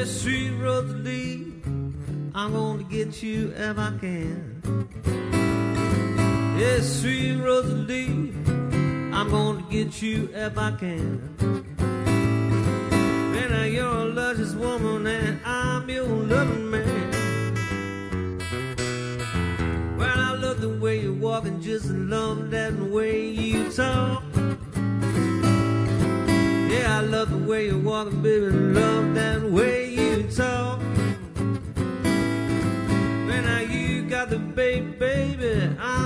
sweet Rosalie, I'm gonna get you if I can. Yes, sweet Rosalie, I'm gonna get you if I can. And you're a luscious woman and I'm your loving man. Well, I love the way you walk and just love that way you talk. Yeah, I love the way you walk and baby, love that way you talk. Well, now you got the baby, I'm